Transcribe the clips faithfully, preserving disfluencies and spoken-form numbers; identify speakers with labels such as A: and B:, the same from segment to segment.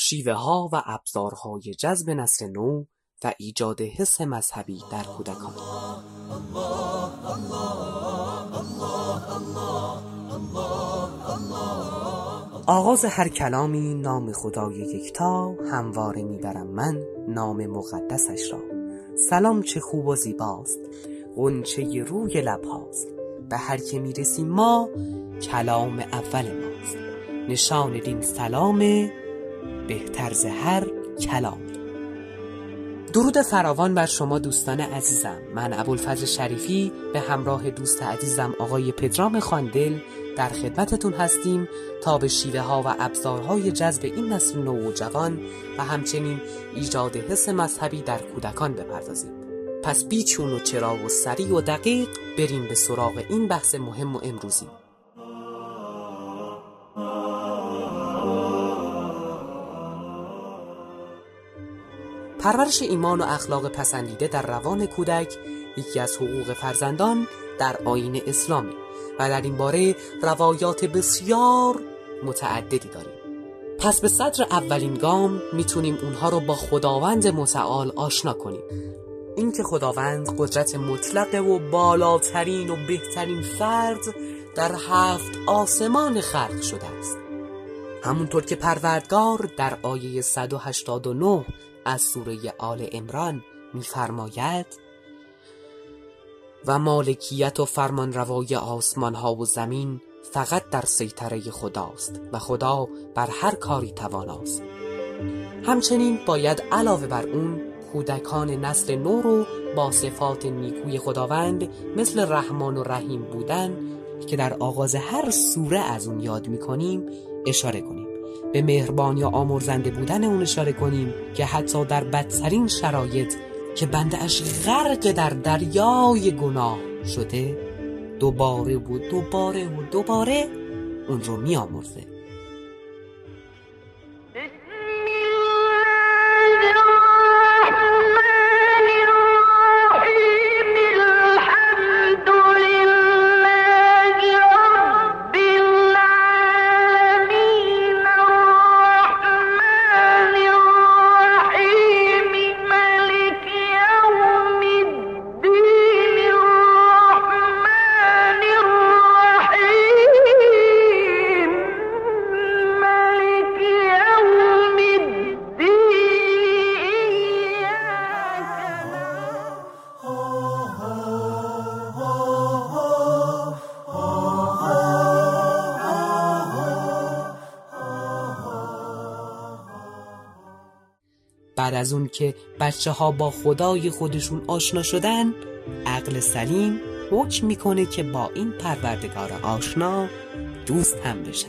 A: شیوه ها و ابزارهای جذب نسل نو و ایجاد حس مذهبی در کودکان. آغاز هر کلامی نام خدای یکتا، همواره میبرم من نام مقدسش را. سلام چه خوب و زیباست، غنچه روی لبهاست، به هر که میرسیم ما کلام اول ماست. نشان دین سلام بهتر ز هر کلام. درود فراوان بر شما دوستان عزیزم. من ابوالفضل شریفی به همراه دوست عزیزم آقای پدرام خاندل در خدمتتون هستیم تا به شیوه ها و ابزارهای جذب این نسل نو و جوان و همچنین ایجاد حس مذهبی در کودکان بپردازیم. پس بیچون و چرا و سریع و دقیق بریم به سراغ این بحث مهم و امروزی. پرورش ایمان و اخلاق پسندیده در روان کودک یکی از حقوق فرزندان در آیین اسلامی و در این باره روایات بسیار متعددی داریم. پس به صدر اولین گام میتونیم اونها رو با خداوند متعال آشنا کنیم. این که خداوند قدرت مطلقه و بالاترین و بهترین فرد در هفت آسمان خلق شده است. همونطور که پروردگار در آیه صد و هشتاد و نه از سوره آل عمران می‌فرماید و مالکیت و فرمان روای آسمان ها و زمین فقط در سیطره خداست و خدا بر هر کاری تواناست. همچنین باید علاوه بر اون کودکان نسل نو رو با صفات نیکوی خداوند مثل رحمان و رحیم بودن که در آغاز هر سوره از اون یاد می‌کنیم اشاره کنیم. به مهربانی و آمرزنده بودن اون اشاره کنیم که حتی در بدترین شرایط که بنده اش غرق در دریای گناه شده دوباره و دوباره و دوباره اون رو می آمرزه. بعد از اون که بچه ها با خدای خودشون آشنا شدن، عقل سلیم حکم میکنه که با این پروردگار آشنا دوست هم بشن.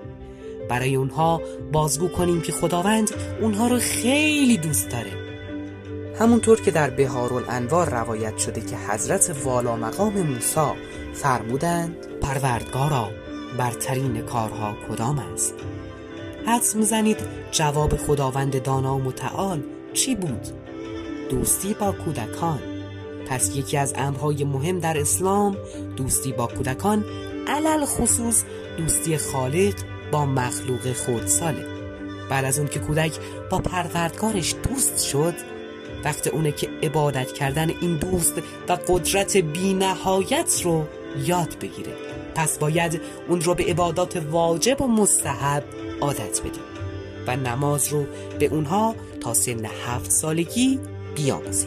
A: برای اونها بازگو کنیم که خداوند اونها رو خیلی دوست داره. همونطور که در بهارالانوار روایت شده که حضرت والا مقام موسی فرمودند پروردگارا برترین کارها کدام است؟ حدس میزنید جواب خداوند دانا و متعال چی بود؟ دوستی با کودکان. پس یکی از امرهای مهم در اسلام دوستی با کودکان، علل خصوص دوستی خالق با مخلوق خردساله. بعد از اون که کودک با پروردگارش دوست شد، وقت اونه که عبادت کردن این دوست و قدرت بی نهایت رو یاد بگیره. پس باید اون رو به عبادات واجب و مستحب عادت بدیم و نماز رو به اونها تا سن هفت سالگی بیاموزیم.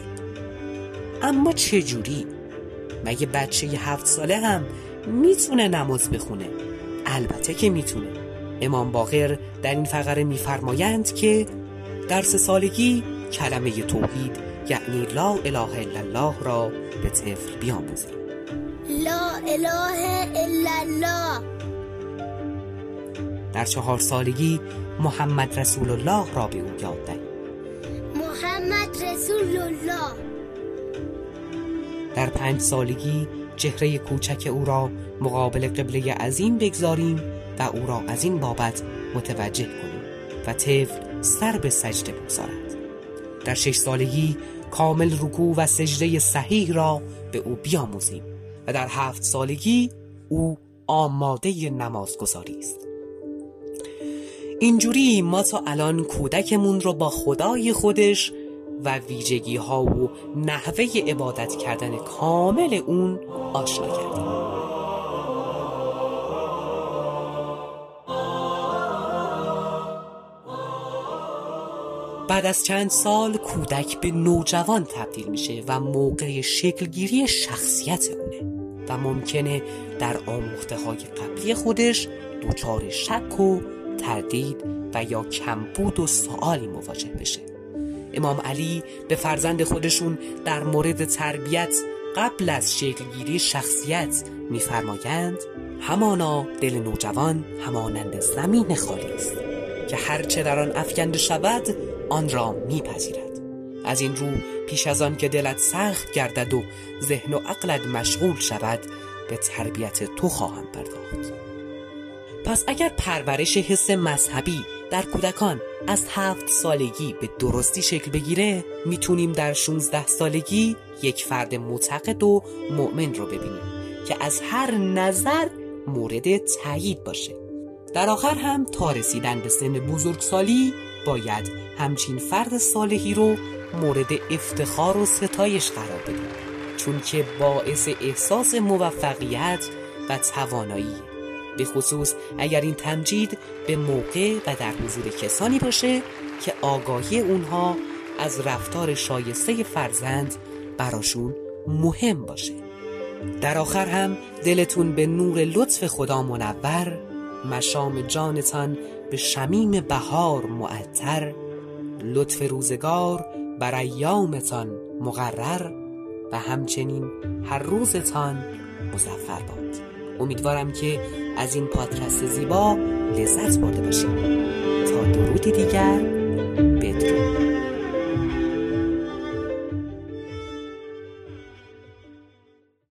A: اما چه جوری؟ مگه بچه هفت ساله هم میتونه نماز بخونه؟ البته که میتونه. امام باقر در این فقره میفرمایند که در سه سالگی کلمه توحید یعنی لا اله الا الله را به طفل بیاموزیم.
B: لا اله الا الله.
A: در چهار سالگی محمد رسول الله را به او یاد دهیم.
B: محمد رسول الله.
A: در پنج سالگی چهره کوچک او را مقابل قبله عظیم بگذاریم و او را از این بابت متوجه کنیم و طفل سر به سجده بگذارد. در شش سالگی کامل رکوع و سجده صحیح را به او بیاموزیم و در هفت سالگی او آماده نمازگزاری است. اینجوری ما تا الان کودکمون رو با خدای خودش و ویژگی ها و نحوه عبادت کردن کامل اون آشنا کردیم. بعد از چند سال کودک به نوجوان تبدیل میشه و موقع شکلگیری شخصیت اونه و ممکنه در آموخته های قبلی خودش دچار شک و تردید و یا کمبود و سوالی مواجه بشه. امام علی به فرزند خودشون در مورد تربیت قبل از شکلگیری شخصیت می‌فرمایند همانا دل نوجوان همانند زمین خالی است که هرچه در آن افکنده شود آن را میپذیرد. از این رو پیش از آن که دلت سخت گردد و ذهن و عقلت مشغول شود به تربیت تو خواهم پرداخت. پس اگر پرورش حس مذهبی در کودکان از هفت سالگی به درستی شکل بگیره، میتونیم در شانزده سالگی یک فرد معتقد و مؤمن رو ببینیم که از هر نظر مورد تایید باشه. در آخر هم تا رسیدن به سن بزرگسالی باید همچین فرد صالحی رو مورد افتخار و ستایش قرار بدیم، چون که باعث احساس موفقیت و توانایی، به خصوص اگر این تمجید به موقع و در حضور کسانی باشه که آگاهی اونها از رفتار شایسته فرزند براشون مهم باشه. در آخر هم دلتون به نور لطف خدا منور، مشام جانتان به شمیم بهار معطر، لطف روزگار بر ایامتان مقرر و همچنین هر روزتان مظفر باد. امیدوارم که از این پادکست زیبا لذت برده باشید. تا درودی دیگر،